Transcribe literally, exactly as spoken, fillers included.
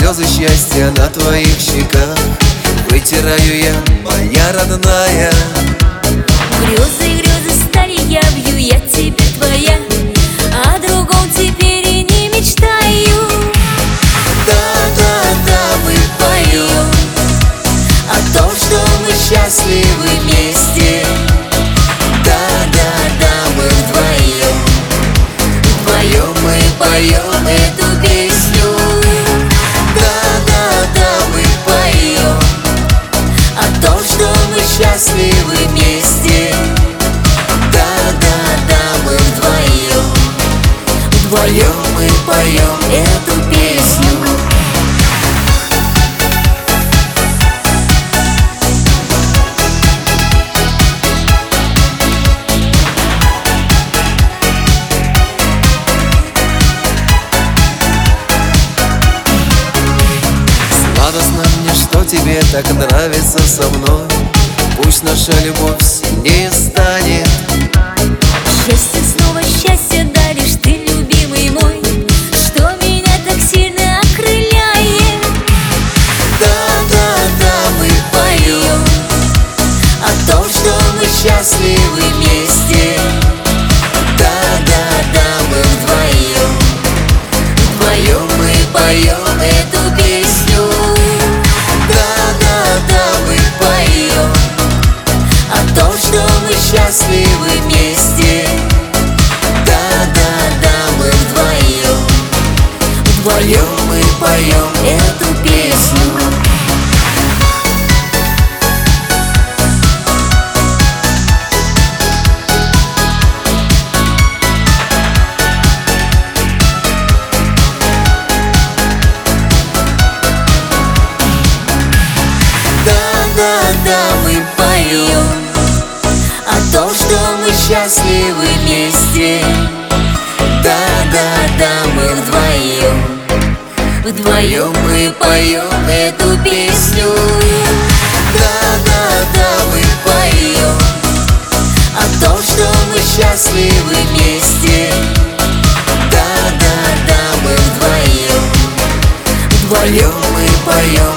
слезы счастья на твоих щеках вытираю я, моя родная. Грезы, грезы стали явью, я теперь твоя, о другом теперь и не мечтаю. Да, да, да, мы поем о том, что мы счастливы вместе. Да, да, да, мы вдвоем, вдвоем мы поем эту песню. Да, да, да, мы поем о том, что мы счастливы вместе. Да, да, да, мы вдвоем, вдвоем мы поем эту песню. Сладостно мне, что тебе так нравится со мной. Пусть наша любовь сильнее станет. Счастье, снова счастье даришь ты, любимый мой, что меня так сильно окрыляет. Да, да, да, мы поем о том, что мы счастливы вместе. Да, да, да, мы вдвоем, вдвоем мы поем эту песню. Да, да, да, мы поем о том, что мы счастливы вместе. Да, да, да, мы вдвоем, вдвоем мы поем эту песню. Да, да, мы поем о том, что мы счастливы вместе. Да, да, да, мы вдвоем, вдвоем мы поем эту песню. Да, да, да, мы поем о том, что мы счастливы вместе. Да, да, да, мы вдвоем, вдвоем мы поем